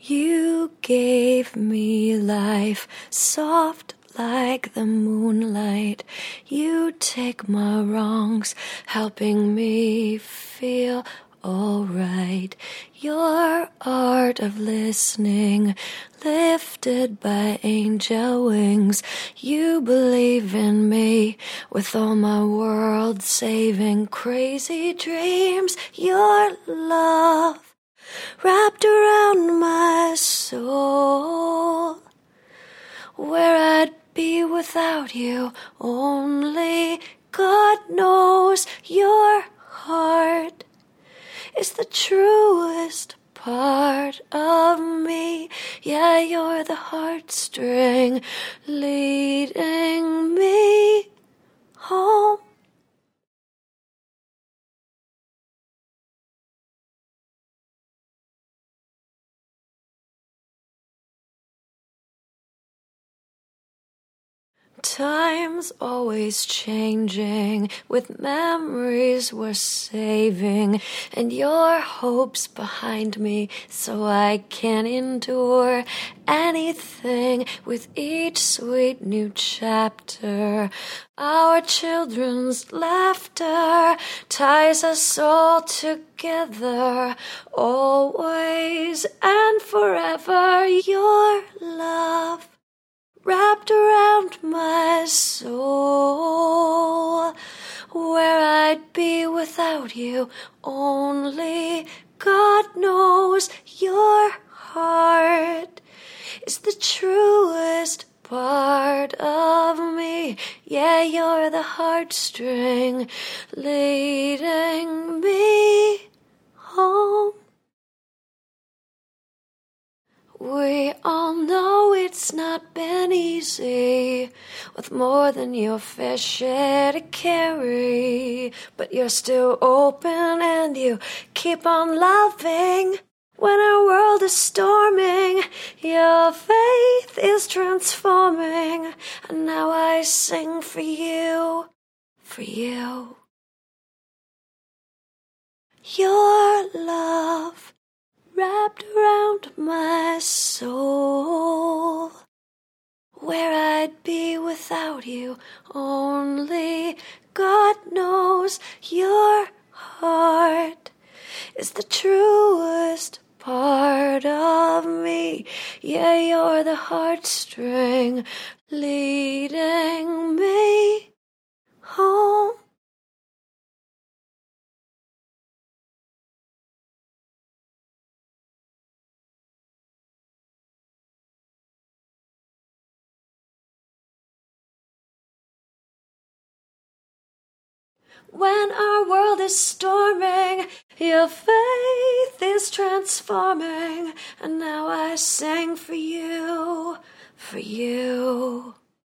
You gave me life, soft like the moonlight. You take my wrongs, helping me feel alright. Your art of listening, lifted by angel wings. You believe in me with all my world saving crazy dreams. Your love wrapped around my soul. Where I'd be without you, only God knows. Your heart is the truest part of me. Yeah, you're the heartstring leading me home. Time's always changing, with memories we're saving, and your hope's behind me, so I can endure anything with each sweet new chapter. Our children's laughter ties us all together, always and forever. Your love wrapped around my soul. Where I'd be without you, only God knows. Your heart is the truest part of me. Yeah, you're the heartstring leading me home. We all know it's not been easy, with more than your fair share to carry, but you're still open and you keep on loving. When our world is storming, your faith is transforming, and now I sing for you, for you. Your love wrapped around my soul. Where I'd be without you, only God knows. Your heart is the truest part of me. Yeah, you're the heartstring leading me home. When our world is storming, your faith is transforming, and now I sing for you, for you.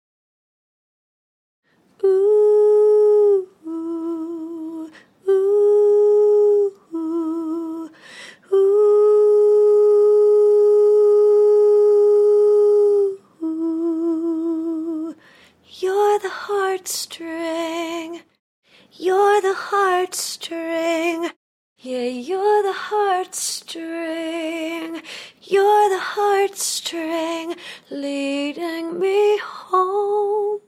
Ooh, ooh, ooh, ooh, ooh. You're the heartstring. You're the heartstring. Yeah, you're the heartstring. You're the heartstring leading me home.